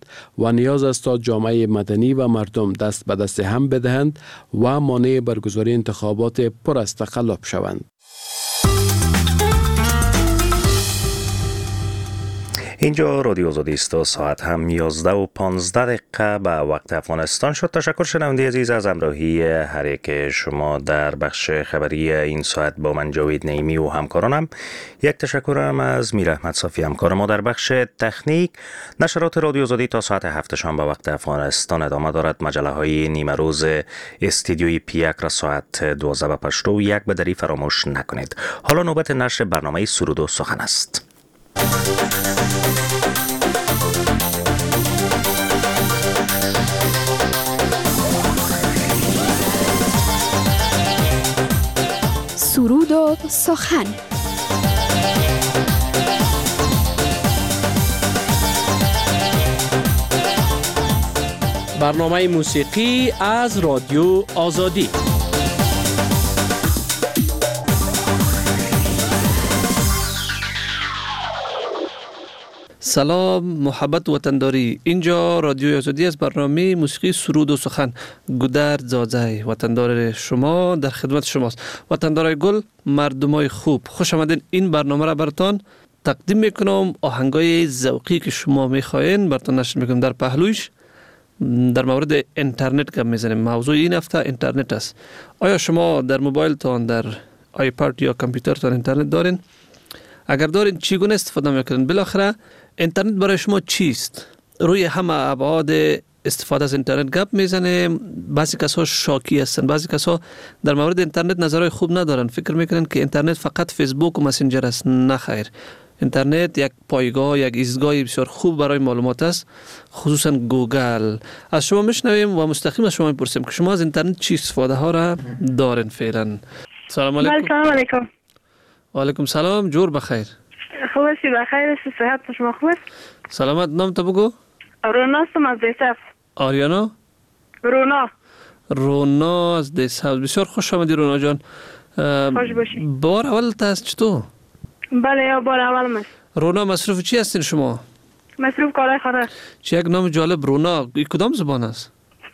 و نیاز است تا جامعه مدنی و مردم دست به دست هم بدهند و مانع برگزاری انتخابات پر از تقلب شوند. اینجا رادیو آزادی است و ساعت هم 11:15 به وقت افغانستان شد. تشکر شنونده عزیز از همراهی هر یک شما در بخش خبری این ساعت با من جاوید نعیمی و همکارانم. یک تشکرم از میر احمد صافی همکار ما در بخش تکنیک. نشرات رادیو آزادی تا ساعت 7 شام به وقت افغانستان ادامه دارد. مجله های نیمه روز استودیوی پیک را ساعت 12 به پشتو و 1 به دری فراموش نکنید. حالا نوبت نشر برنامه سرود و سخن است. سرود و سخن. برنامه موسیقی از رادیو آزادی. سلام محبت وطنداری، اینجا رادیو آزادی از برنامه موسیقی سرود و سخن. گودرد زاده وطندار شما در خدمت شماست. وطندارای گل، مردمای خوب، خوش آمدین. این برنامه را براتان تقدیم میکنم. آهنگای ذوقی که شما میخواین براتان نشر میکنم. در پهلویش در مورد اینترنت گپ میزنیم. موضوع این هفته اینترنت است. آیا شما در موبایلتان، در آیپد یا کامپیوترتان اینترنت دارین؟ اگر دارین چگونه استفاده میکنین؟ بالاخره اینترنت برای شما چیست؟ روی همه ابعاد استفاده از اینترنت گپ میزنه. بعضی کسا شاکی هستن، بعضی کسا در مورد اینترنت نظرهای خوب ندارن، فکر میکنن که اینترنت فقط فیسبوک و مسنجر است. نه خیر، اینترنت یک پایگاه، یک ایستگاه بسیار خوب برای معلومات است، خصوصا گوگل. از شما میشنویم و مستقیم از شما میپرسیم که شما از اینترنت چی استفاده ها را دارین فعلا؟ سلام علیکم. سلام علیکم. و علیکم سلام. جور بخیر. خوب هستی؟ بخیر هستی؟ صحت شما خوب است؟ سلامت. نام تو بگو. رونا هستم از دیساف. آریانا؟ رونا از دیساف. بسیار خوش آمدی رونا جان. خوش باشی. بار اول است چطور؟ بله یا بار اول است. رونا مصروف چی هستین شما؟ مصروف کارهای خانه. چه یک نام جالب، رونا. این کدام زبان است؟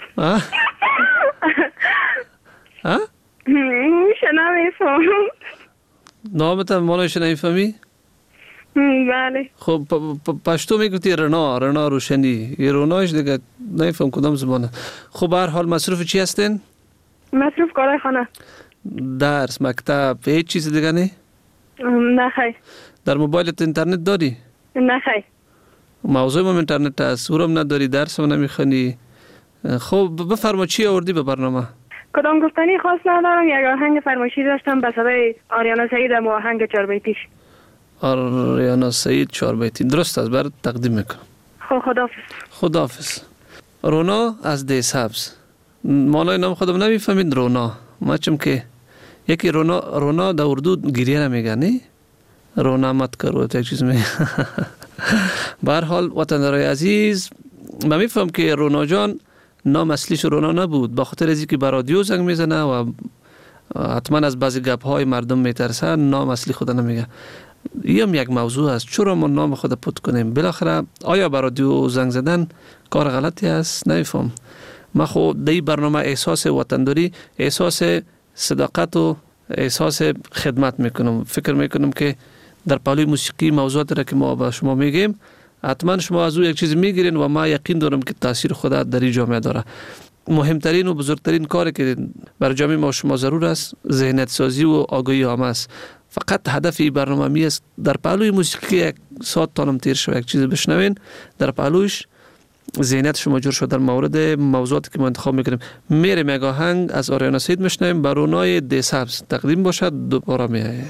میشه نمیفهم. نامت مانایش نمیفهمی؟ بله. خب پشتو میگوتی رنا روشنی. یه رونایش دیگه نمیفهم کدام زبانه. خب به هر حال مصروف چی هستین؟ مصروف کارهای خانه. درس، مکتب، هیچ چیز دیگه نه؟ نه خیر. در موبایلت اینترنت داری؟ نه خیر. موضوع ما اینترنت است. اونم نداری، درس هم نمیخونی. خب بفرما چی آوردی به برنامه؟ کدام گفتنی خاص ندارم. یک آهنگ فرمایشی داشتم به صدای آریانا سعید و آهنگ 4 بیتیش. آریانا سعید 4 بیتی. درست است، برات تقدیم میکنم. خداحافظ. رونا از دیسابز. مانای نام خودم نمیفهمید. رونا ما چم که یکی رونا در اردو گریه نمیگه، نه؟ رونا مت کرو یک چیز می. به هر حال وطندارای عزیز، من میفهم که رونا جان نام اصلیش رونا نبود، به خاطر از اینکه به رادیو زنگ میزنه و حتما از بعضی گپ های مردم میترسه نام اصلی خود نمیگه. این یک موضوع است. چرا ما نام خود پت کنیم؟ بالاخره آیا به رادیو زنگ زدن کار غلطی است؟ نمیفهم. ما خود در برنامه احساس وطنداری، احساس صداقت و احساس خدمت میکنم. فکر میکنم که در پهلوی موسیقی موضوعاتی را که ما به شما میگیم حتما شما از او یک چیز میگیرین و ما یقین دارم که تاثیر خود در این جامعه داره. مهمترین و بزرگترین کاری که برای جامعه ما شما ضرور است ذهنیت سازی و آگاهی عامه است. فقط هدف این برنامه می است در پهلوی موسیقی یک ساعت تانم تیر شد یک چیز بشنوین، در پهلویش ذهنیت شما جور شد در مورد موضوعاتی که ما انتخاب میکنیم. میریم یک آهنگ از آریانا سعید میشنویم، بر رونای دیسابز تقدیم باشد. دوباره میایم.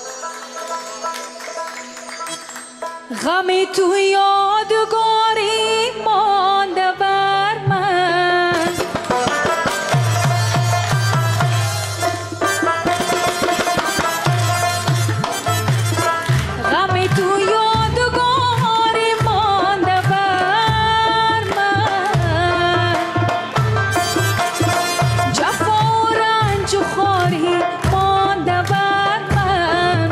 غمی تو یادگاری مانده بر من، غمی تو یادگاری مانده بر من، جفا و رنج و خواری مانده بر من.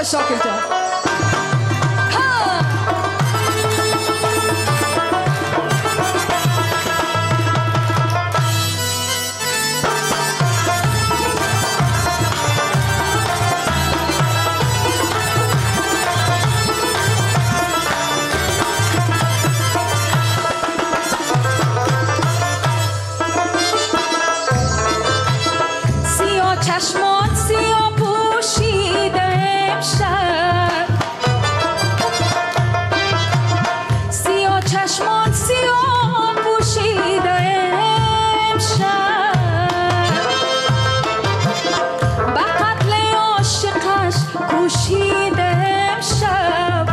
شاکر جان. چشمان سیاه پوشیده امشب، سیاه چشمان سیاه پوشیده امشب، به قتل عاشقش کوشیده امشب.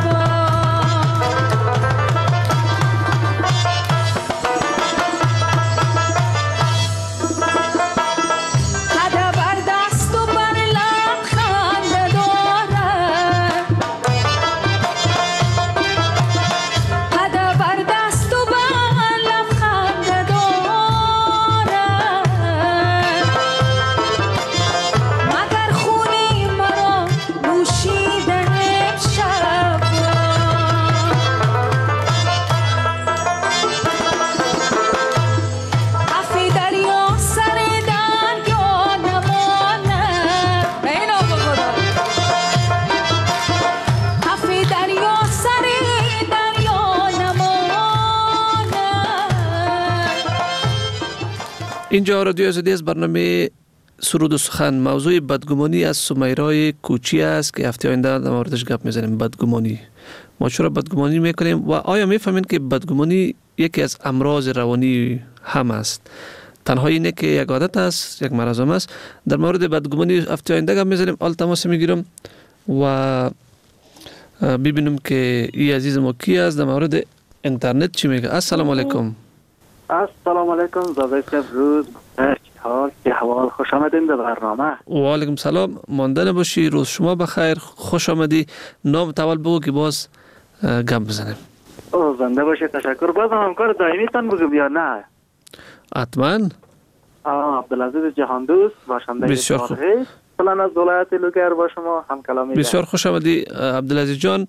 اینجا رادیو آزادی از برنامه سرود و سخن. موضوع بدگمانی از سمیرای کوچی است که هفته آینده در موردش گپ میزنیم. بدگمانی، ما چرا بدگمانی میکنیم و آیا میفهمین که بدگمانی یکی از امراض روانی هم است؟ تنها اینه که یک عادت است، یک مرض هم است. در مورد بدگمانی هفته آینده گپ میزنیم. حال تماس میگیرم و ببینیم که این عزیز ما کی است، در مورد اینترنت چی میگه. السلام علیکم. السلام علیکم. زاده روز حال که حوال خوش آمدین به برنامه. و علیکم سلام. ماندن باشی. روز شما بخیر. خوش آمدی. نام تول بگو که باز گپ بزنیم. زنده باشی. تشکر. باز همکار دائمی تان بگم یا نه؟ حتما. عبدالعزیز جهان دوست باشنده تاریخی فلان از ولایت لوگر با شما هم کلامی. بسیار خوش آمدی عبدالعزیز جان.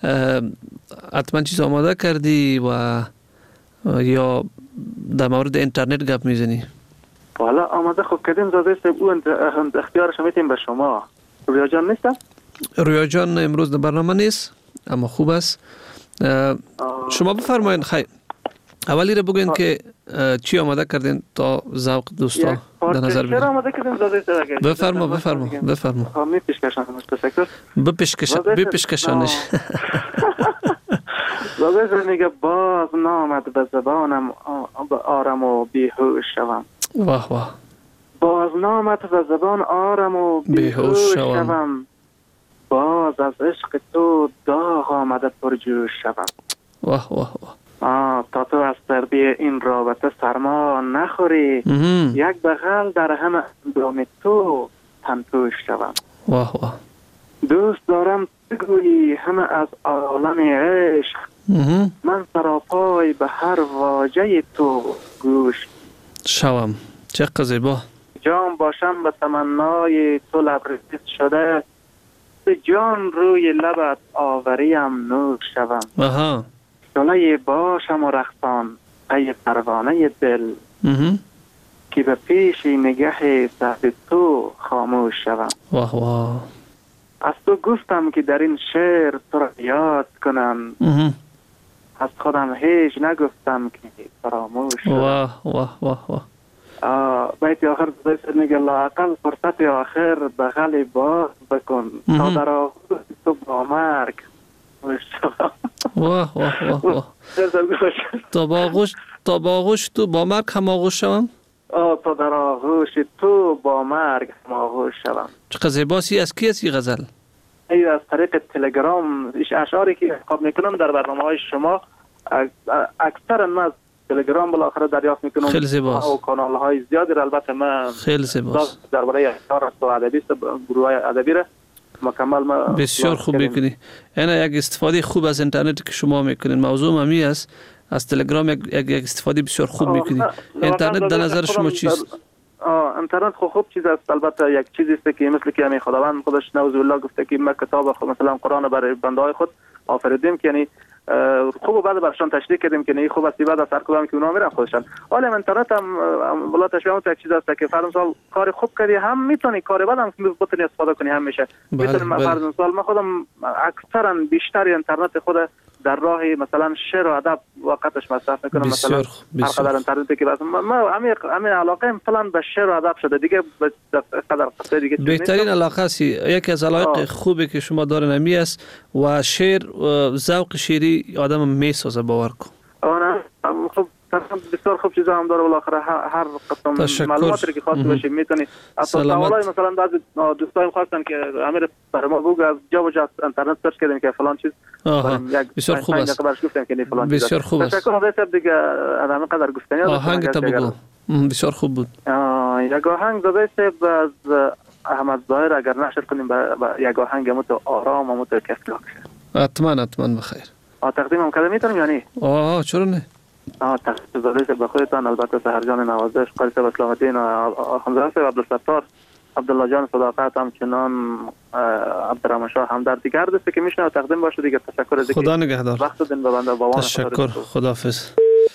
حتما چیز آماده کردی و یا در مورد اینترنت گپ میزنی؟ والا آماده خوب کردیم. زاده اون اختیارش میتیم به شما. رویا جان نیست؟ رویا جان امروز در برنامه نیست اما خوب است. شما بفرمایید. خیر، اولی رو بگوین که چی آماده کردین تا ذوق دوستا در نظر بگیرید. آماده کردیم زاده بفرما. می پیشکشانش تشکر. بپیشکشانش. زاده میگه باز نامد به زبانم آرم و بیهوش شوم. واه واه. باز نامد به زبان آرم و بیهوش شوم. باز از عشق تو داغ آمده پرجوش شوم. واه واه واه. تا تو از سردی این رابطه سرما نخوری، یک بغل در همه اندام تو تنپوش شوم. واه واه. دوست دارم بگویی همه از عالم عشق، من سراپای به هر واژه تو گوش شوم. چقدر زیبا. جان باشم به تمنای تو لبریز شده، به جان روی لبت آوریم نور شوم. آها. شعله باشم و رقصان ای پروانه دل، که به پیش نگه سعد تو خاموش شوم. واه واه. از تو گفتم که در این شعر تو را یاد کنم، از خودم هیچ نگفتم که فراموش شدم. واه واه واه واه. بیت آخر دوست میگه لااقل فرصت آخر بغل باز بکن، تا در آغوش تو با مرگ واه واه واه واه. تا با آغوش تو با مرگ هم آغوش شوم. تا در آغوش تو با مرگ هم آغوش شوم. چقدر زیباسی. از کی است این غزل؟ این از طریق تلگرام. اشعاری که انتخاب میکنم در برنامه‌های شما اکثرا من از تلگرام بالاخره دریافت میکنم. خیلی زیباست. و کانال‌های زیادی را البته من خیلی زیباست. درباره اشعار و ادبی گروه ادبی را مکمل ما بسیار خوب میکنی. اینا یک استفاده خوب از اینترنت که شما میکنین. موضوع همی است. از تلگرام یک استفاده بسیار خوب میکنی. اینترنت در نظر شما چیست؟ اینترنت خوب چیز است. البته یک چیزی است که مثل که همین خداوند خودش نوز بالله گفته که ما کتاب خود مثلا قرآن برای بنده های خود آفریدیم که یعنی خوب و بعد برشان تشریح کردیم که نه خوب است بعد از هر کدام که اونا میرن خودشان. حالا اینترنت هم ولا تشبیه یک چیز است که فرض مثال کار خوب کردی هم میتونی کار بعد هم بتونی استفاده کنی هم میشه. میتونی فرض مثال من خودم اکثرا بیشتر اینترنت خود در راه مثلا شعر و ادب وقتش مصرف میکنم. مثلا هر قدر اینترنتی که بس ما همین علاقه مثلا به شعر و ادب شده دیگه به قدر قصه دیگه. بهترین علاقه است. یکی از علایق خوبی که شما دارین همی است و شعر ذوق شعری آدم میسازه باور کن. خب بسیار خوب چیزا هم داره بالاخره هر قسم معلوماتی که خواست باشه میتونی. اصلا سوالای مثلا بعضی دوستان خواستن که امیر برای ما بگو از جا و جا اینترنت سرچ کردیم که فلان چیز. بسیار خوب است. بسیار خوب است. تشکر حضرت دیگه آدم قدر گفتنی آهنگ تا بگو. بسیار خوب بود. یک آهنگ زده است از احمد ظاهر اگر نشر کنیم یک آهنگ مت آرام و مت کفلاک. حتما بخیر. تقدیمم کردم میتونم یا نه؟ چرا نه؟ تقدیم زده به خودتان البته سحرجان نوازش قاری صاحب اسلام‌الدین و حمزه صاحب عبدالستار عبدالله جان صداقت همچنان عبدالرحمن شاه همدرد دیگه هر دسته که میشنه تقدیم باشه دیگه. تشکر دیگه. خدا نگهدار. وقت دین به بنده بابا. تشکر. خداحافظ.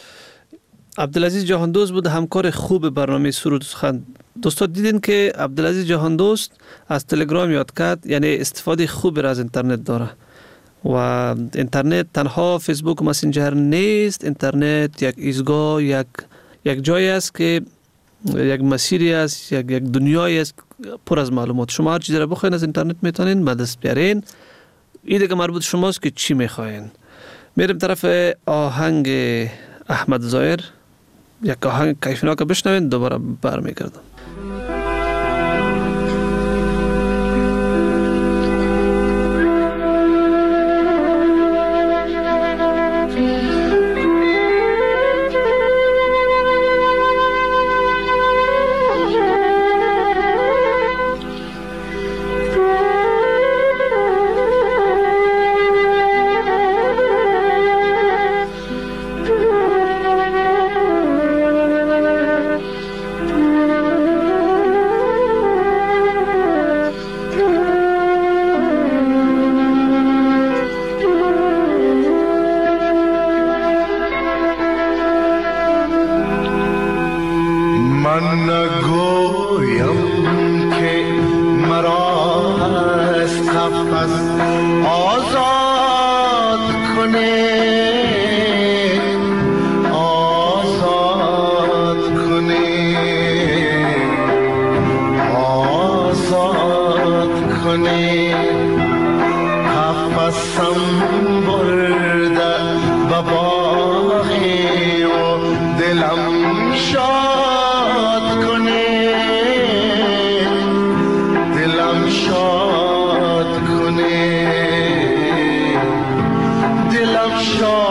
عبدالعزیز جهاندوست بود همکار خوب برنامه سرود و سخن. دوستان دیدین که عبدالعزیز جهاندوست از تلگرام یاد کرد، یعنی استفاده خوب از اینترنت داره و اینترنت تنها فیسبوک و مسنجر نیست. اینترنت یک ایستگاه یک جایی است که یک مسیری است، یک دنیایی است پر از معلومات. شما هر چیزی را بخواین از اینترنت میتونین به دست بیارین. این دیگه مربوط شماست که چی میخواین. میریم طرف آهنگ احمد ظاهر، یک آهنگ کیفناک بشنوین دوباره برمیگردم. شاد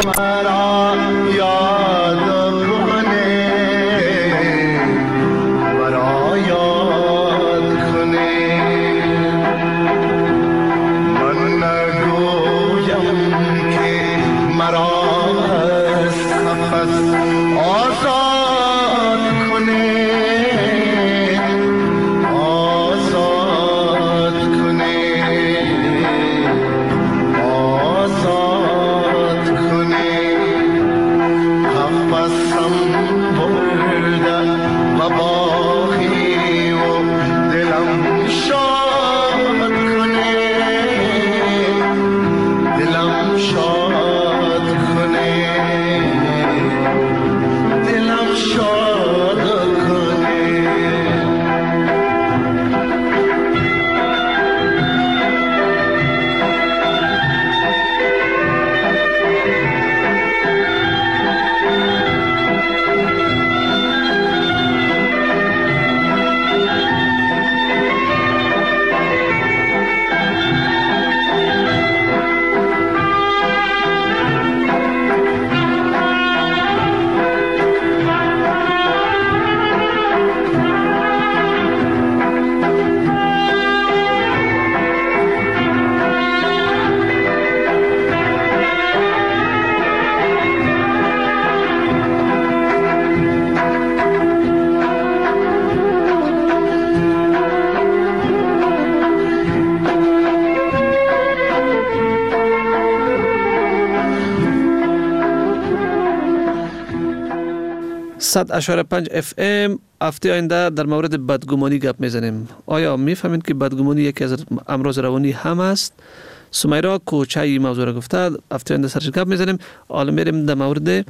100.5 FM هفته آینده در مورد بدگمانی گپ میزنیم. آیا میفهمید که بدگمانی یکی از امراض روانی هم است؟ سمیرا کوچه این موضوع را گفته. هفته آینده سرش گپ میزنیم. حالا میریم در مورد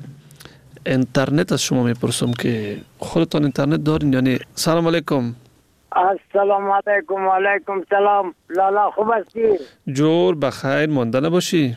اینترنت از شما میپرسم که خودتان اینترنت دارین یا نه؟ سلام علیکم. السلام علیکم. و علیکم سلام. لالا خوب هستی؟ جور بخیر مانده نباشی.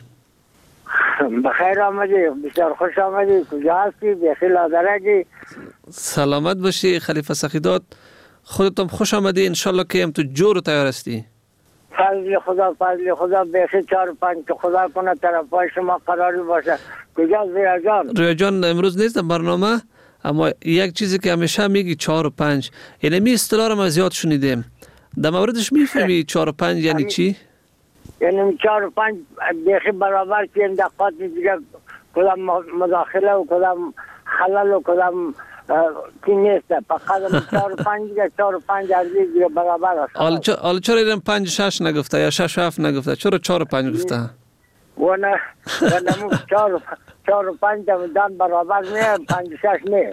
بخیر آمدی، بسیار خوش آمدی. کجا هستی؟ بخیر لادرگی. سلامت باشی خلیفه سخیدات. خودتم خوش آمدی. انشالله که هم تو جور و تیار هستی. فضل خدا بخیر 4-5 که خدا کنه طرفای شما قراری باشه. کجا رویا جان؟ رویا جان امروز نیست در برنامه، اما یک چیزی که همیشه میگی 4 و 5 یعنی می اصطلاح رو ما زیاد شنیدیم. در موردش میفهمی 4 و 5 یعنی چی؟ یعنی 4 و 5 بخیر برابر که این دقات دیگه کدام مداخله و کدام خلل و کدام کی نیست. فقط 4 و 5 دیگه 4 و 5 دیگه برابر است. حالا چرا ایران 5 6 نگفته یا 6 7 نگفته؟ چرا 4 و 5 گفته؟ و نه 4 و 5 دان برابر نه 5 6 نه.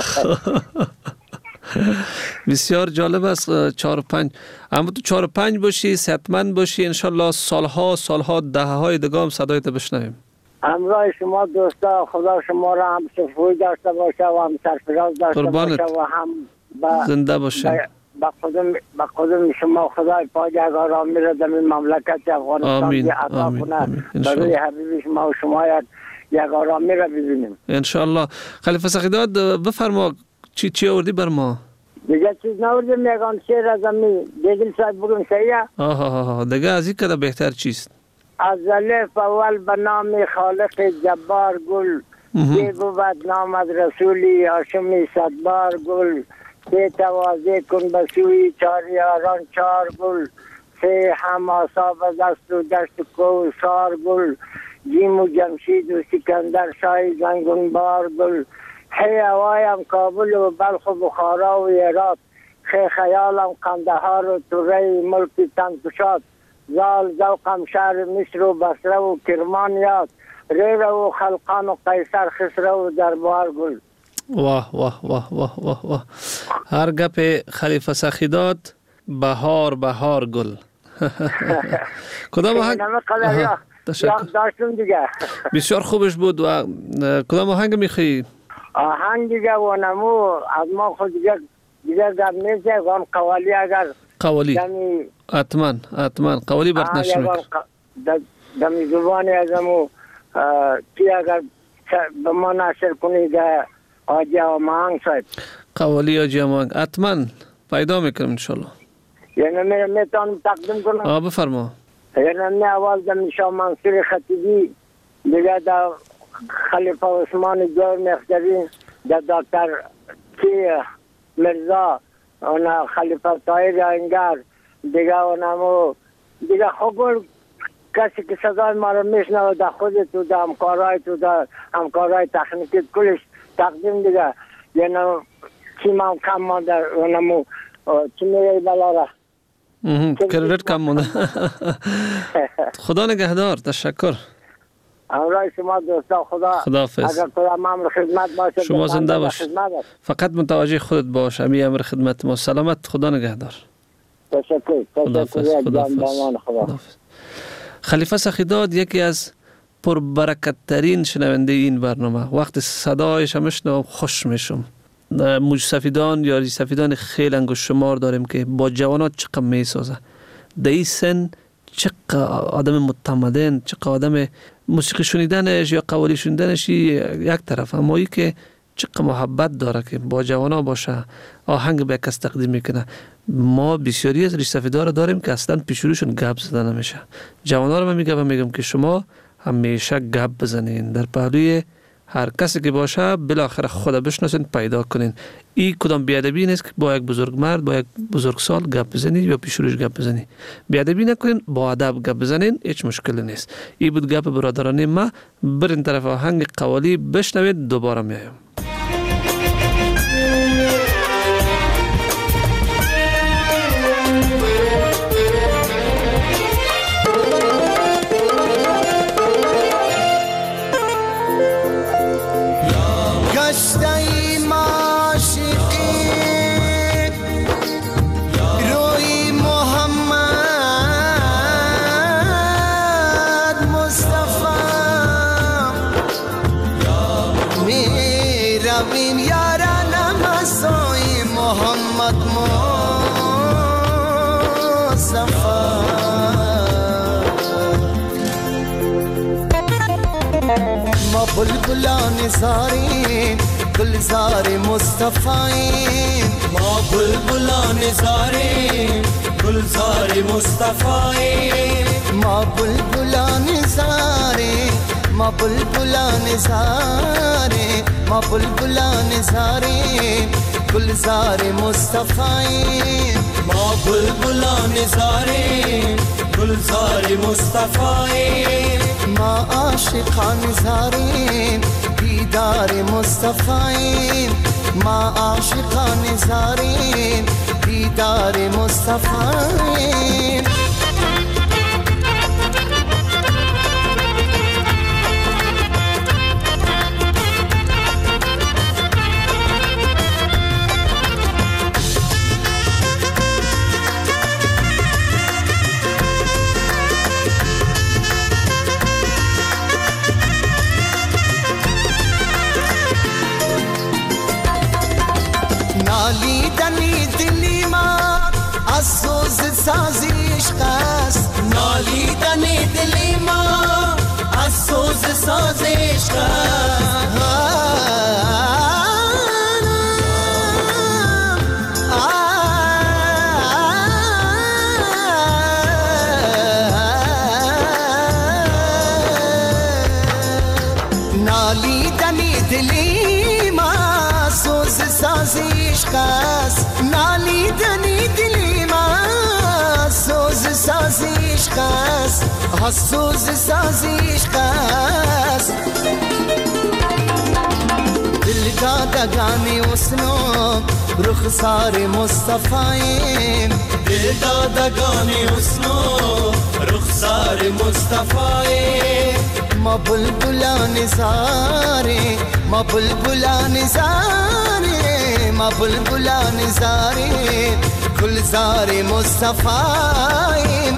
بسیار جالب است 4 و 5. اما تو 4 و 5 باشی، صحتمند باشی، انشالله سالها دههای دیگه هم صدایت بشنویم. همراه شما دوستا، خدا شما را هم صفوی داشته باشه و هم سرفراز داشته باشه و هم زنده باشه. با خودم شما خدای پاک آرامی را در مملکت افغانستان عطا کنه. برای حبیب شما و شما یک آرامی را ببینیم انشالله. خلیفه سخیدات بفرما چی آوردی بر ما؟ دیگه چیز نوردیم. یکان شیر از امی دیگل صاحب بگم سیه دیگه از این کده بهتر چیست؟ از الف اول به نام خالق جبار گل که بود نامد رسولی هاشمی صدبار گل که توازی کن بسوی چاریاران 4 گل سه هم آساب دست و دشت کو سار گل جیم و جمشید و سکندر شای زنگون بار گل هی هوایم کابل و بلخ و بخارا و هرات خی خیالم قندهار و توره ملک تنگشاد زال ذوقم شهر مصر و بصره و کرمان یاد ریره و خلقان و قیصر خسره و دربار گل. واه واه واه واه واه واه. هر گپ خلیفه سخیدات بهار گل. کدام آهنگ داشتم دیگه بسیار خوبش بود. و کدام آهنگ میخوایی؟ آهنگ دیگه و نمو از ما خود دیگه گم نیسته گم قوالی اگر قوالی حتما قوالی برد نشنوید دمی زبانی ازمو کی اگر به ما نشر کنید آجی آمانگ صاحب قوالی آجی آمانگ حتما پیدا میکنم انشالله. یعنی میتونم تقدیم کنم؟ بفرما. یعنی اول دمی شاه منصور خطیبی دیگه در خلیفه عثمان جور مخدرین در دکتر کی مرزا اونا خلیفه طاهر انگر دیگه اونمو دیگه خوب کسی که صدای ما رو میشنوه در خود تو در همکارای تو در همکارای تکنیکی کلش تقدیم دیگه یعنی چیم هم کم مانده اونمو چی میگه بلاره کردیت کم مانده. خدا نگهدار. تشکر. همراه شما دوستا. خداحافظ. اگر خدا امر خدمت باشه شما زنده باش. فقط متوجه خودت باش. امی امر خدمت ما. سلامت. خدا نگهدار. تشکر. خداحافظ. خلیفه سخیداد یکی از پربرکت ترین شنونده این برنامه. وقت صدایش میشنوم خوش میشم. موج سفیدان یا ریش سفیدان خیلی انگشت شمار داریم که با جوانات چقدر میسازه. در این سن چقدر آدم متمدن، چقدر آدم موسیقی شنیدنش یا قوالی شنیدنش یک طرف، اما ای که چقدر محبت داره که با جوانا باشه، آهنگ به کس تقدیم میکنه. ما بسیاری از ریش سفیدان داریم که اصلا پیشروشون گپ زدن نمیشه. جوانا رو من میگم که شما همیشه گپ بزنین، در پهلوی هر کسی که باشه بالاخره خدا بشناسین، پیدا کنین. این کدام بیادبی نیست که با یک بزرگ مرد، با یک بزرگ سال گپ بزنید یا پیشروش گپ بزنید. بیادبی نکنین، با ادب گپ بزنین، هیچ مشکلی نیست. این بود گپ برادرانه ما. برین طرف آهنگ قوالی بشنوید، دوباره میایم. بلبلان زارین گلزار مصطفی، ما بلبلان زارین گلزار مصطفی، ما بلبلان زارین، ما بلبلان زارین، ما بلبلان زارین گلزار مصطفی، ما بلبلان زارین گلزار مصطفی، ما عاشقان زارین دیدار مصطفی، ما عاشقان زارین دیدار مصطفی. نالیدنی دلی ما از سوز سازی عشق است، نالیدنی دلی ما از سوز سازی عشق است. نالیدنی دلی ما سوز سازی عشق است، نالیدنی دلی ما سوز سازی عشق است، سوز سازی عشق است. دل دادگانی حسنو رخسار مصطفی، دل دادگانی حسنو رخسار مصطفی، ما بلبلان زاری، ما بلبلان زاری، ما بلبلان زاری گلزار مصطفی.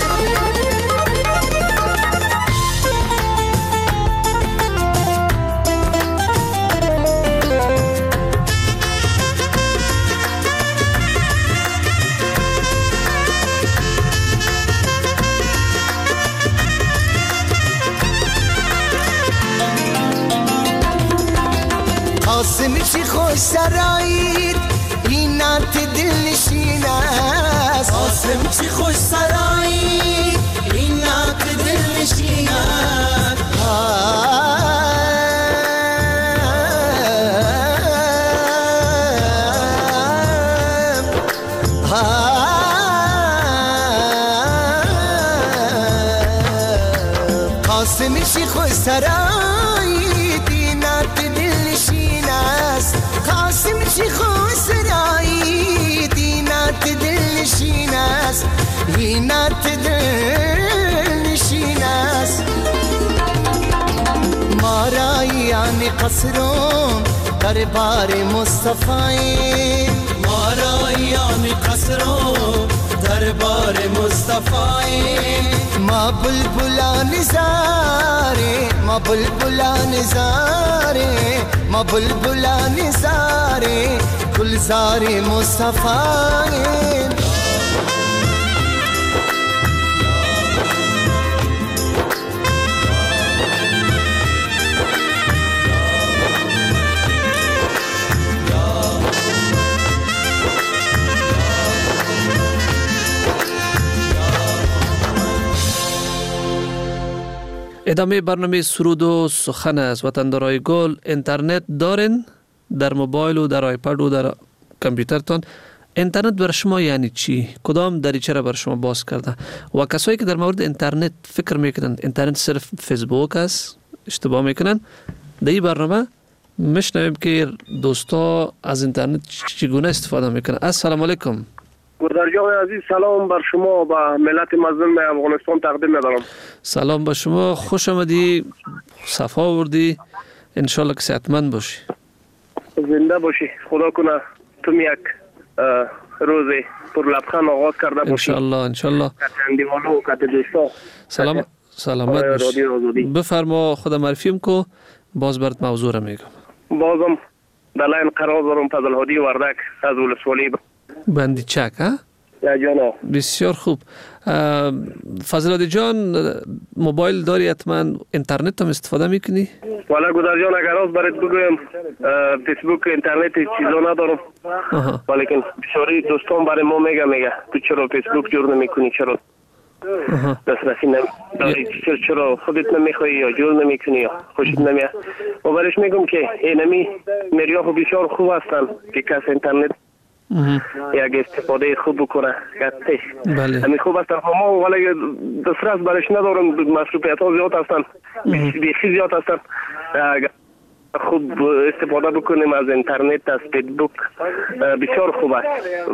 قاسم چی خوش سرایید اینات دل نشین است، قاسم چی خوش سرایید اینات دل نشین است. چی خوش سرایی دینات دلنشین است قاسم چی خوش سرایی دینات دلنشین است دینات دلنشین است مارایان قصرم دربار مصطفی مارایان قصرم دربار مصطفی ما بلبلان زاره ما بلبلان زاره ما بلبلان زاره گلزار مصطفی ادامه برنامه سرود و سخن است. وطندارای گل اینترنت دارین در موبایل و در آیپد و در کامپیوترتان. اینترنت بر شما یعنی چی؟ کدام دریچه را بر شما باز کرده؟ و کسایی که در مورد اینترنت فکر میکنند اینترنت صرف فیسبوک است اشتباه میکنند. در این برنامه میشنویم که دوستا از اینترنت چگونه استفاده میکنند. السلام علیکم. گردار جان عزیز سلام بر شما و ملت مظلوم افغانستان تقدیم می‌دارم. سلام به شما، خوش آمدی، صفا آوردی، انشالله که صحتمند باشی. زنده باشی، خدا کنه تو یک روز پر لبخند آغاز کرده باشی. انشالله. کتندیوانو و کت دوستا. سلامت باشی. بفرما، خدا معرفیم کو، باز برات موضوع را میگم. بازم دلاین قرار دارم فضل هادی وردک از ولسوالی بندی چک ها؟ یا جانا. بسیار خوب. فضل جان موبایل داری حتما اینترنت هم استفاده میکنی؟ والا گودار جان اگر از برات بگویم فیسبوک اینترنت چیزا ندارم. ولیکن بسیاری دوستان برای ما میگه تو چرا فیسبوک جور نمیکنی، چرا دسترسی نمیداری، چرا خودت نمیخوایی یا جور نمیکنی یا خوشت نمیاد. و برش میگم که اینمی میریاه بسیار خوب هستن که کس اینترنت یک استفاده خوب بکنه گفتش. بله. همین خوب هستن ما ولی دسترس برش ندارم، مصروفیت ها زیاد هستن، بیخی زیاد هستن. خوب استفاده بکنیم از اینترنت، از فیسبوک بسیار خوب است.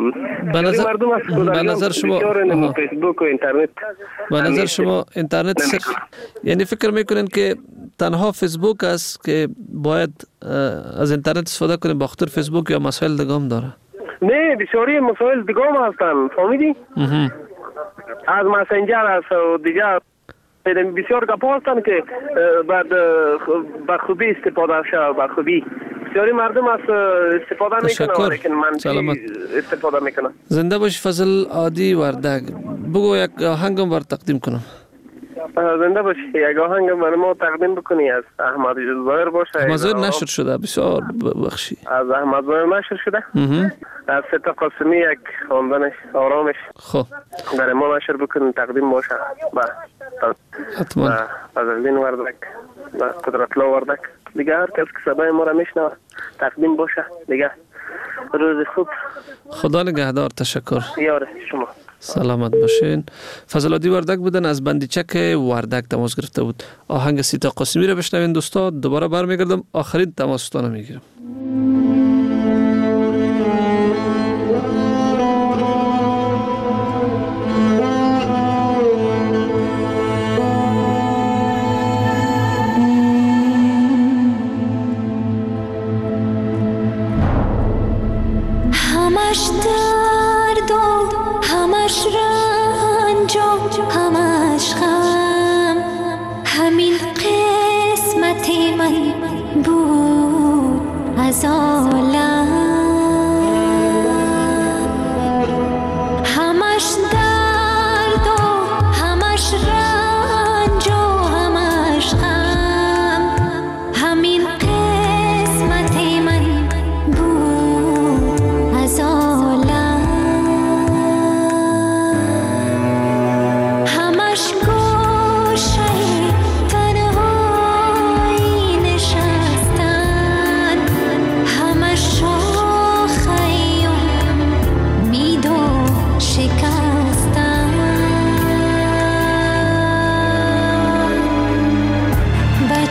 به نظر شما فیسبوک و اینترنت به نظر شما اینترنت یعنی فکر میکنین که تنها فیسبوک است که باید از اینترنت استفاده کنیم، باختر فیسبوک یا مسائل دیگه هم داره؟ نه بسیاری مسائل دیگه هم هستن، فهمیدی؟ از مسنجر است و دیگه بسیار گپا هستن که بعد با خوبی استفاده شد، با خوبی بسیاری مردم از استفاده میکنن لیکن من استفاده میکنم. زنده باشی فضل عادی وردک. بگو یک آهنگم بر تقدیم کنم. زنده باشی، یک آهنگم برای ما تقدیم بکنی از احمد ظاهر باشه. احمد ظاهر نشر شده، بسیار بخشی. از احمد ظاهر نشر شده؟ از ستا قاسمی یک خواندنش آرامش خب برای ما نشر بکنی تقدیم باشه. حتما. فضلدین وردک و قدرتلا وردک دیگه هر کس که صدای ما را میشنوه تقدیم باشه. دیگه روز خوب. خدا نگهدار. تشکر. یاره شما. سلامت باشین. فضلادی وردک بودن، از بندیچک وردک تماس گرفته بود. آهنگ سیتا قاسمی رو بشنوین دوستا. دوباره برمیگردم آخرین تماستان رو میگیرم. همش درد و همش رنج و همش غم، همین قسمت من بود از عالم. همش درد و همش رنج و همش غم، همین قسمت من بود از عالم. همش گوشه تنهایی نشستن، همش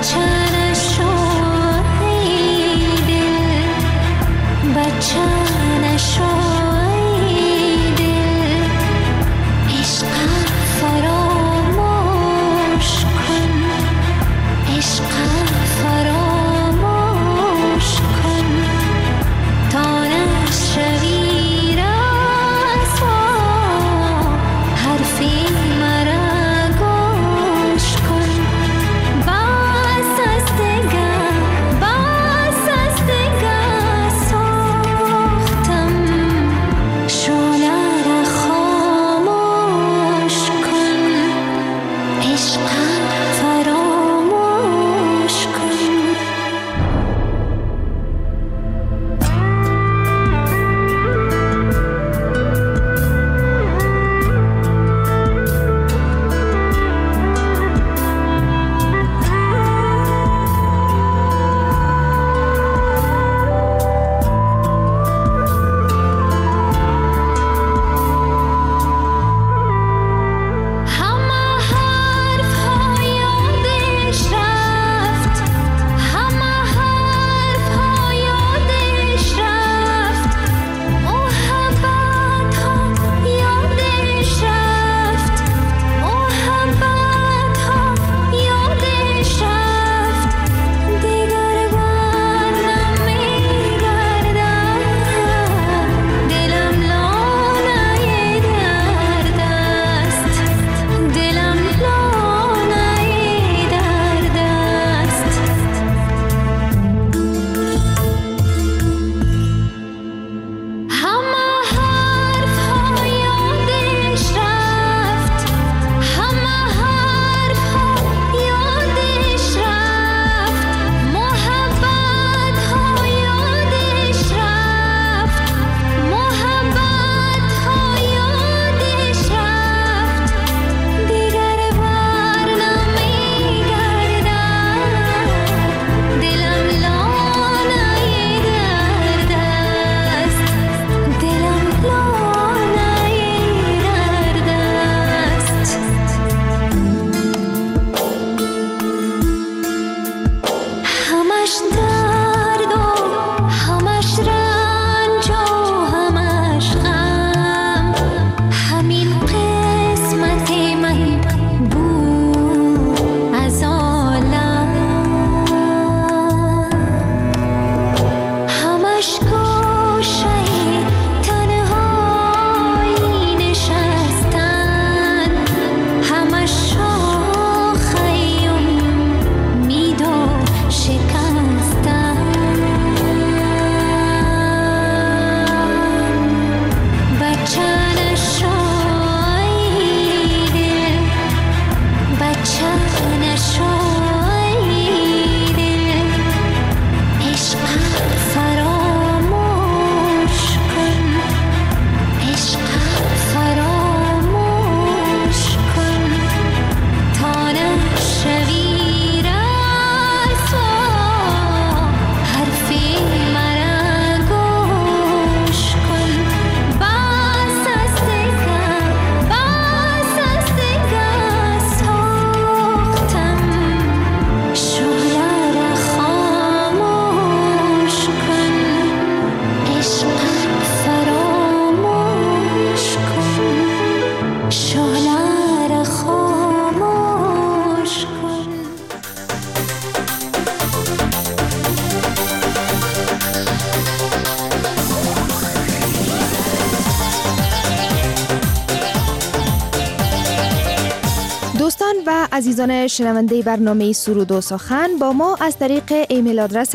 دوستان و عزیزان شنونده برنامه سرود و سخن با ما از طریق ایمیل آدرس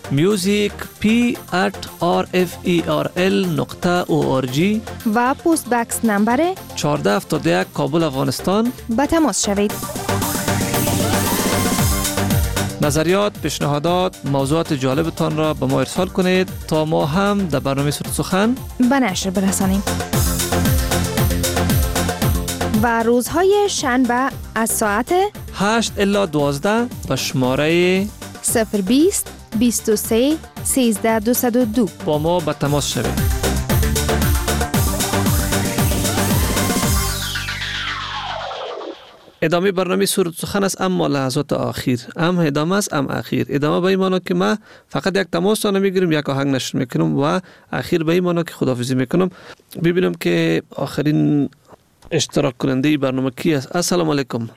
musicp@rferl.org و پست بکس نمبر 1471 کابل افغانستان به تماس شوید. نظریات، پیشنهادات، موضوعات جالبتان را به ما ارسال کنید تا ما هم در برنامه سرود سخن به نشر برسانیم. و روزهای شنبه از ساعت 8 الی 12 به شماره 020 23 13 202 با ما به تماس شوید. ادامه برنامه سرود سخن است، اما لحظات آخر هم ادامه است هم اخیر. ادامه به این معنا که ما فقط یک تماس تان میگیریم، یک آهنگ نشر میکنم و اخیر به این معنا که خداحافظی میکنم. ببینم که آخرین اشتراک کننده برنامه کی است. السلام علیکم.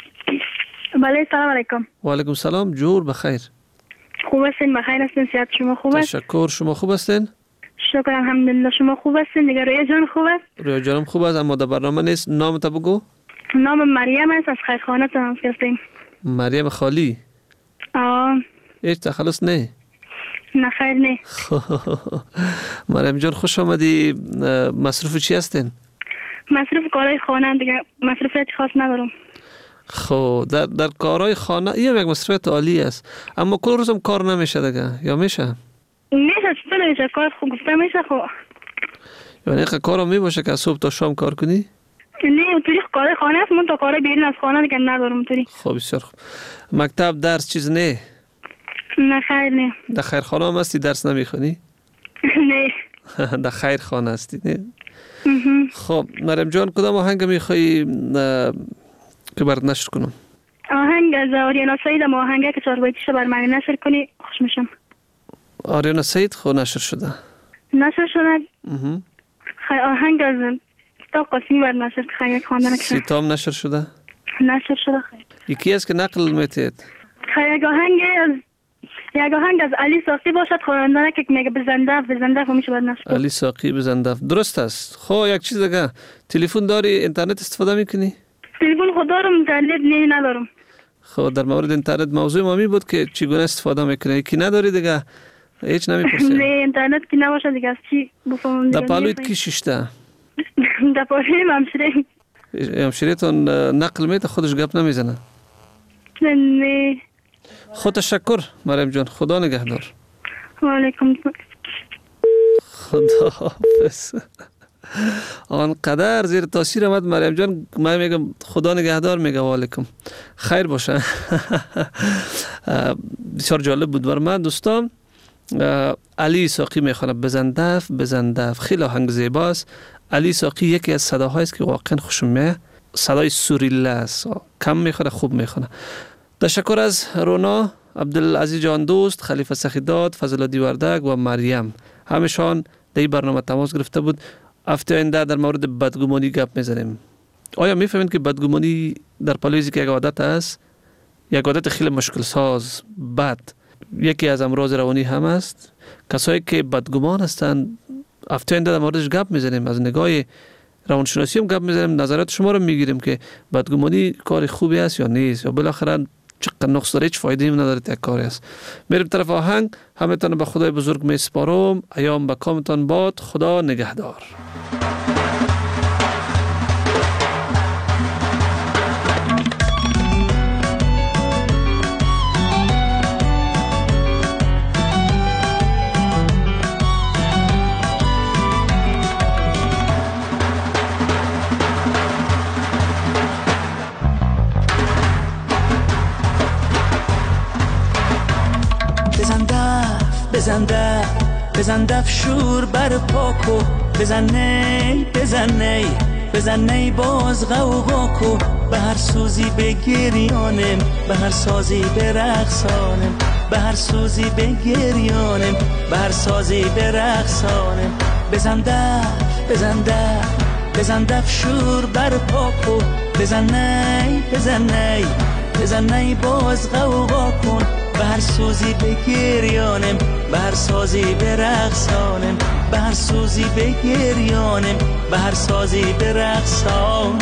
بله سلام علیکم. و علیکم سلام. جور بخیر. خوب هستین؟ بخیر هستین؟ صحت شما خوب است؟ تشکر. شما خوب هستین؟ شکر الحمدلله. شما خوب هستین؟ دیگه رویا جان خوب است؟ رویا جانم خوب است، اما در برنامه نیست. نام تا بگو. نام مریم است، از خیرخانه تمام هستیم. مریم خالی. هیچ تخلص نه؟ نه خیر نه. مریم جان خوش آمدی. مصروف چی هستین؟ مصروف کارهای خانه دیگه، مصروفیت خاص ندارم. خب در کارهای خانه یک مصروفیت عالی است، اما کل روزم کار نمیشه دیگه، یا میشه؟ میشه، چطور میشه؟ کار خوب گفته میشه. خب یعنی کارم میباشه که صبح تا شام کار کنی؟ نه اونطوری کار خانه است، من تا کار بیرون از خانه دیگه ندارم اونطوری. خب بسیار خوب. مکتب درس چیز نه؟ نه خیر نه. در خیرخانه هم هستی درس نمیخونی؟ نه. در خیرخانه هستی نه؟ خب مریم جان کدام آهنگ میخوایی که برات نشر کنم؟ آهنگ از آریانا سعید، اما آهنگه که 4 بیتیش بر من نشر کنی خوش میشم. آریانا سعید خود نشر شده؟ نشر شده. آهنگ از سیتا قاسمی بر نشر خیلی خواندن کشم. سیتا هم نشر شده؟ نشر شده خیلی. یکی است که نقل میتید؟ یک آهنگ از علی ساقی باشد خواندن که میگه بزنده همیشه بر نشر. علی ساقی بزنده درست است. خب یک چیز دیگه، تلفن داری؟ اینترنت استفاده میکنی؟ تلفن خود دارم، اینترنت نه ندارم. خب در مورد اینترنت موضوع ما می بود که چگونه استفاده میکنی؟ کی نداری دیگه هیچ نمیپرسی. نه اینترنت کی نباشه دیگه از چی بفهمم دیگه. در پالویت کی ششته؟ در پالوی همشیره. همشیره‌تون نقل میده خودش گپ نمیزنه؟ نه. خود تشکر مریم جان، خدا نگهدار. و علیکم. خدا حافظ. آنقدر زیر تاثیر آمد مریم جان، من میگم خدا نگهدار، میگه و علیکم. خیر باشه. بسیار جالب بود بر من دوستان. علی ساقی میخونه بزن دف، خیلی آهنگ زیباست. علی ساقی یکی از صداهایی است که واقعا خوشم میاد، صدای سوریله است، کم میخونه خوب میخونه. تشکر از رونا، عبدالعزیز جان دوست، خلیفه سخیداد، فضل دیوردک و مریم. همشان در برنامه تماس گرفته بود. هفته آینده در مورد بدگمانی گپ میزنیم. آیا میفهمید که بدگمانی در پالیزی که یک عادت است، یک عادت خیلی مشکل ساز، بد، یکی از امراض روانی هم است. کسایی که بدگمان هستند هفته آینده در موردش گپ میزنیم، از نگاه روانشناسی هم گپ میزنیم، نظرات شما رو میگیریم که بدگمانی کار خوبی است یا نیست، یا بالاخره چقدر نقص داره، هیچ فایده هم نداره، یک کاری است. میریم طرف آهنگ. همتون به خدای بزرگ میسپارم. ایام به کامتان باد. خدا نگهدار. بزن دف شور بر پاکو، بزن نی باز غوغا کو، به هر سوزی بگریانم، به هر سازی برقصانم، به هر سوزی بگریانم، به هر سازی برقصانم. بزن دف شور بر پاکو، بزن نی باز غوغا کن، به هر سوزی بگریانم، به هر سازی برقصانم، به هر سوزی بگریانم، به هر سازی برقصانم.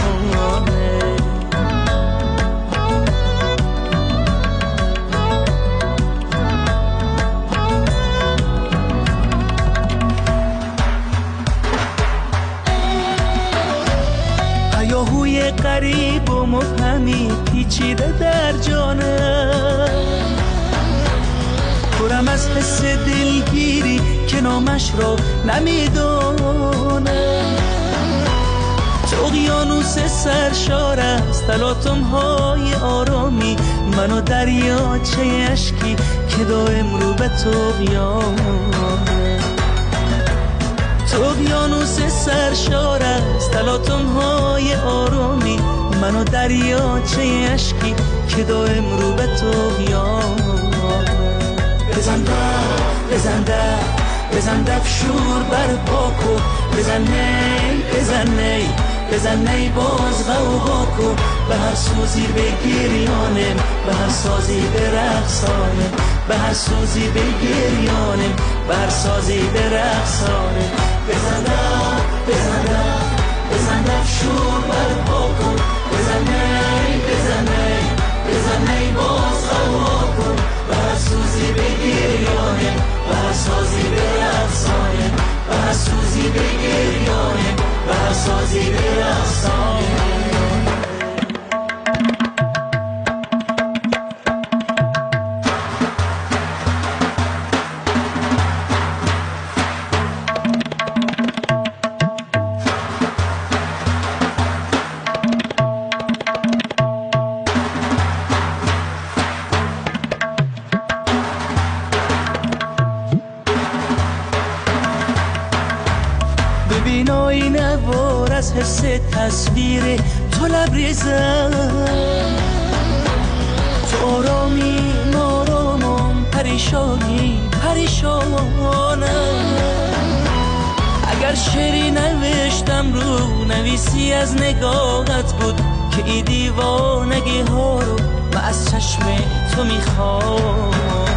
هیاهوی غریب و مبهمی پیچیده در جانم، پرم از حس دلگیری که نامش را نمیدونم. تو اقیانوس سرشار است، تلاطم های آرامی، من و دریاچه اشکی که دائم رو به طغیانه. تو اقیانوس سرشار است، تلاطم های آرامی، منو دریاچه اشکی که دائم رو به تو یاد. بزن دف بزن دف بزن دف شور بر پاکو، بزن نی بزن نی بزن نی باز غوغا کن، به هر سوزی بگریانم به هر سازی برقصانم، به هر سوزی بگریانم به هر سازی برقصانم. بزن دف بزن دف بزن دف شور بر پاکو، بزن نی بزن نی بزن نی باز غوغا کن، به هر سوزی بگریانم به هر سازی برقصانم، به هر سوزی بگریانم به هر سازی برقصانم. ببین آینه وار از حس تصویر تو لبریزم، تو آرامی نارامم پریشانی پریشانم. اگر شعری نوشتم رو نویسی از نگاهت بود که ای دیوانگی ها رو من از چشم تو میخوانم.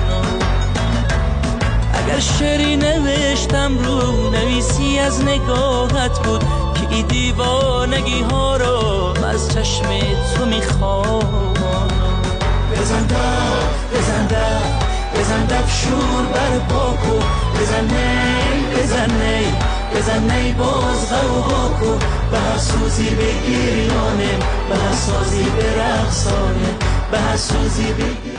اگر شعری نوشتم رو نویسی از نگاهت بود که ای دیوانگی ها رو از چشم تو میخوانم. بزن دف بزن دف بزن دف شور بر پاکو، بزن نی بزن نی بزن نی باز غوغا کن، به هر سوزی بگریانم به هر سازی برقصانم، به هر سوزی بگریانم.